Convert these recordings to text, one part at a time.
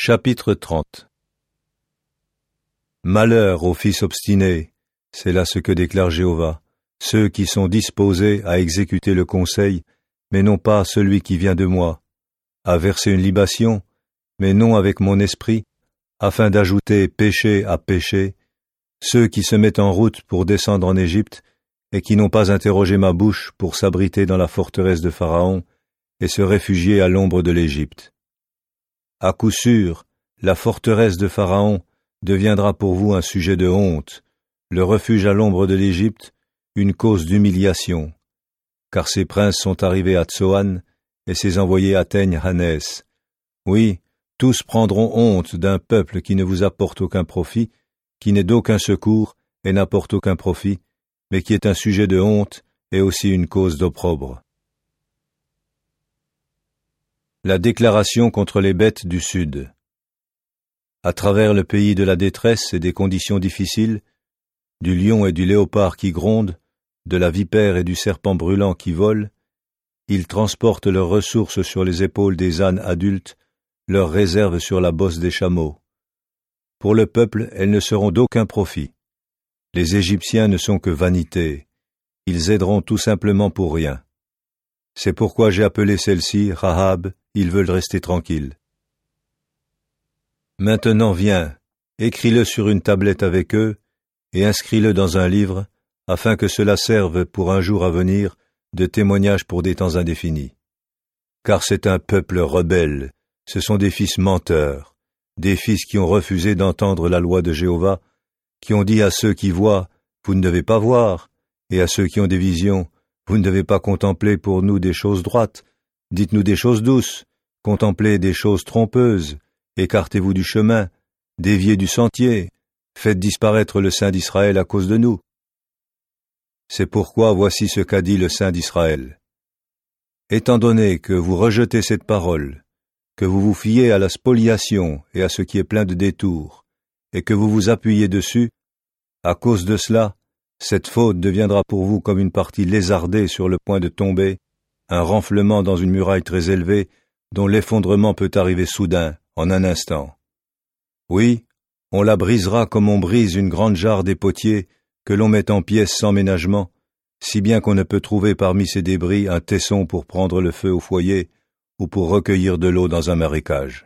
Chapitre 30. Malheur aux fils obstinés, c'est là ce que déclare Jéhovah, ceux qui sont disposés à exécuter le conseil, mais non pas celui qui vient de moi, à verser une libation, mais non avec mon esprit, afin d'ajouter péché à péché, ceux qui se mettent en route pour descendre en Égypte, et qui n'ont pas interrogé ma bouche pour s'abriter dans la forteresse de Pharaon, et se réfugier à l'ombre de l'Égypte. À coup sûr, la forteresse de Pharaon deviendra pour vous un sujet de honte, le refuge à l'ombre de l'Égypte, une cause d'humiliation. Car ses princes sont arrivés à Tsoan, et ses envoyés atteignent Hanès. Oui, tous prendront honte d'un peuple qui ne vous apporte aucun profit, qui n'est d'aucun secours et n'apporte aucun profit, mais qui est un sujet de honte et aussi une cause d'opprobre. La déclaration contre les bêtes du Sud. À travers le pays de la détresse et des conditions difficiles, du lion et du léopard qui grondent, de la vipère et du serpent brûlant qui volent, ils transportent leurs ressources sur les épaules des ânes adultes, leurs réserves sur la bosse des chameaux. Pour le peuple, elles ne seront d'aucun profit. Les Égyptiens ne sont que vanité. Ils aideront tout simplement pour rien. C'est pourquoi j'ai appelé celle-ci Rahab, ils veulent rester tranquilles. Maintenant viens, écris-le sur une tablette avec eux, et inscris-le dans un livre, afin que cela serve pour un jour à venir de témoignage pour des temps indéfinis. Car c'est un peuple rebelle, ce sont des fils menteurs, des fils qui ont refusé d'entendre la loi de Jéhovah, qui ont dit à ceux qui voient, vous ne devez pas voir, et à ceux qui ont des visions, vous ne devez pas contempler pour nous des choses droites, dites-nous des choses douces, contemplez des choses trompeuses, écartez-vous du chemin, déviez du sentier, faites disparaître le Saint d'Israël à cause de nous. C'est pourquoi voici ce qu'a dit le Saint d'Israël. Étant donné que vous rejetez cette parole, que vous vous fiez à la spoliation et à ce qui est plein de détours, et que vous vous appuyez dessus, à cause de cela, cette faute deviendra pour vous comme une partie lézardée sur le point de tomber, un renflement dans une muraille très élevée, dont l'effondrement peut arriver soudain, en un instant. Oui, on la brisera comme on brise une grande jarre des potiers que l'on met en pièces sans ménagement, si bien qu'on ne peut trouver parmi ces débris un tesson pour prendre le feu au foyer ou pour recueillir de l'eau dans un marécage.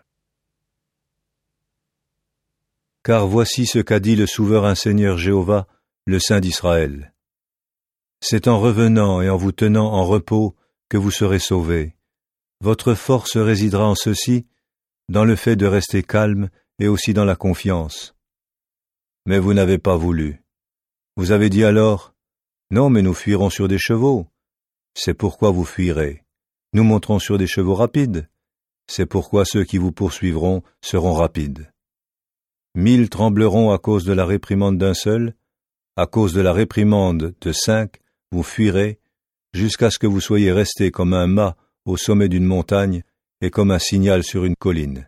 Car voici ce qu'a dit le souverain Seigneur Jéhovah, le Saint d'Israël. C'est en revenant et en vous tenant en repos que vous serez sauvés. Votre force résidera en ceci, dans le fait de rester calme et aussi dans la confiance. Mais vous n'avez pas voulu. Vous avez dit alors, « Non, mais nous fuirons sur des chevaux. » C'est pourquoi vous fuirez. Nous monterons sur des chevaux rapides. C'est pourquoi ceux qui vous poursuivront seront rapides. 1000 trembleront à cause de la réprimande d'un seul, à cause de la réprimande de 5, vous fuirez, jusqu'à ce que vous soyez restés comme un mât au sommet d'une montagne et comme un signal sur une colline.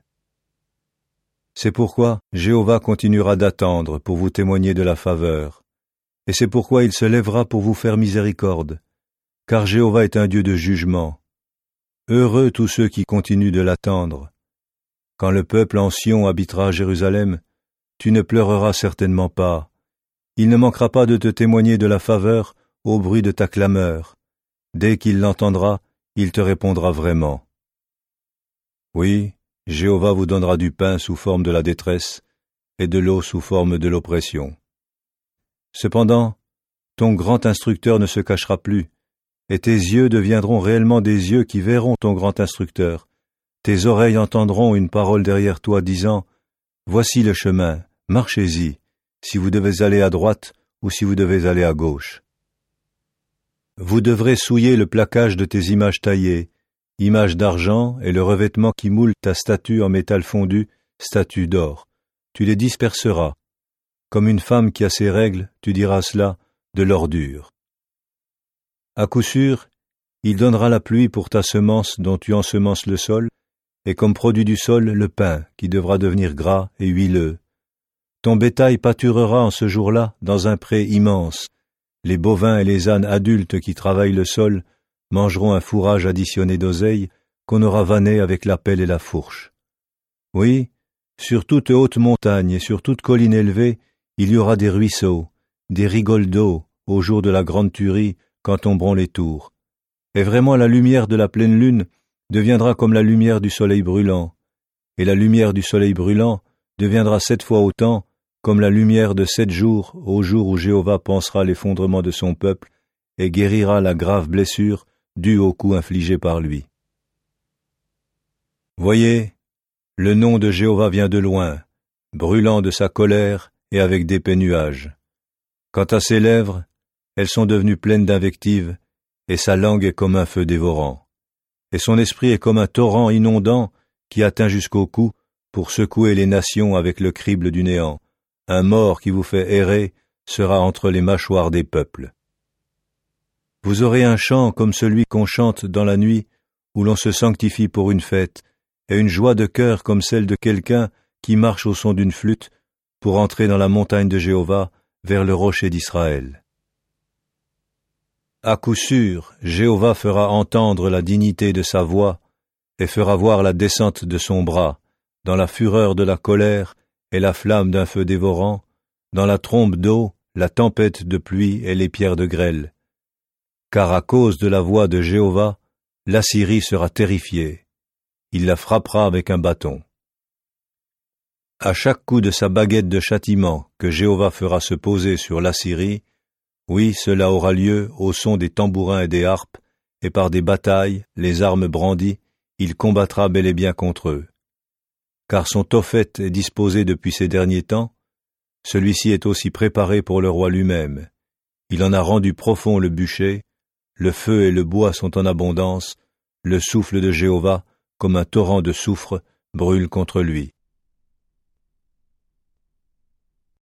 C'est pourquoi Jéhovah continuera d'attendre pour vous témoigner de la faveur, et c'est pourquoi il se lèvera pour vous faire miséricorde, car Jéhovah est un Dieu de jugement. Heureux tous ceux qui continuent de l'attendre. Quand le peuple en Sion habitera à Jérusalem, tu ne pleureras certainement pas. Il ne manquera pas de te témoigner de la faveur au bruit de ta clameur. Dès qu'il l'entendra, il te répondra vraiment. Oui, Jéhovah vous donnera du pain sous forme de la détresse et de l'eau sous forme de l'oppression. Cependant, ton grand instructeur ne se cachera plus, et tes yeux deviendront réellement des yeux qui verront ton grand instructeur. Tes oreilles entendront une parole derrière toi disant « Voici le chemin, marchez-y, si vous devez aller à droite ou si vous devez aller à gauche. » Vous devrez souiller le plaquage de tes images taillées, images d'argent et le revêtement qui moule ta statue en métal fondu, statue d'or. Tu les disperseras. Comme une femme qui a ses règles, tu diras cela, de l'ordure. À coup sûr, il donnera la pluie pour ta semence dont tu ensemences le sol, et comme produit du sol le pain qui devra devenir gras et huileux. Ton bétail pâturera en ce jour-là dans un pré immense. Les bovins et les ânes adultes qui travaillent le sol mangeront un fourrage additionné d'oseille qu'on aura vanné avec la pelle et la fourche. Oui, Sur toute haute montagne et sur toute colline élevée, il y aura des ruisseaux, des rigoles d'eau, au jour de la grande tuerie, quand tomberont les tours. Et vraiment la lumière de la pleine lune deviendra comme la lumière du soleil brûlant, et la lumière du soleil brûlant deviendra 7 fois autant comme la lumière de 7 jours, au jour où Jéhovah pansera l'effondrement de son peuple et guérira la grave blessure due au coup infligé par lui. Voyez, le nom de Jéhovah vient de loin, brûlant de sa colère et avec d'épais nuages. Quant à ses lèvres, elles sont devenues pleines d'invectives, et sa langue est comme un feu dévorant. Et son esprit est comme un torrent inondant qui atteint jusqu'au cou pour secouer les nations avec le crible du néant. Un mort qui vous fait errer sera entre les mâchoires des peuples. Vous aurez un chant comme celui qu'on chante dans la nuit, où l'on se sanctifie pour une fête, et une joie de cœur comme celle de quelqu'un qui marche au son d'une flûte pour entrer dans la montagne de Jéhovah vers le rocher d'Israël. À coup sûr, Jéhovah fera entendre la dignité de sa voix et fera voir la descente de son bras, dans la fureur de la colère et la flamme d'un feu dévorant, dans la trombe d'eau, la tempête de pluie et les pierres de grêle. Car à cause de la voix de Jéhovah, l'Assyrie sera terrifiée. Il la frappera avec un bâton. À chaque coup de sa baguette de châtiment que Jéhovah fera se poser sur l'Assyrie, oui, cela aura lieu au son des tambourins et des harpes, et par des batailles, les armes brandies, il combattra bel et bien contre eux. Car son Tophet est disposé depuis ces derniers temps, celui-ci est aussi préparé pour le roi lui-même. Il en a rendu profond le bûcher, le feu et le bois sont en abondance, le souffle de Jéhovah, comme un torrent de soufre, brûle contre lui.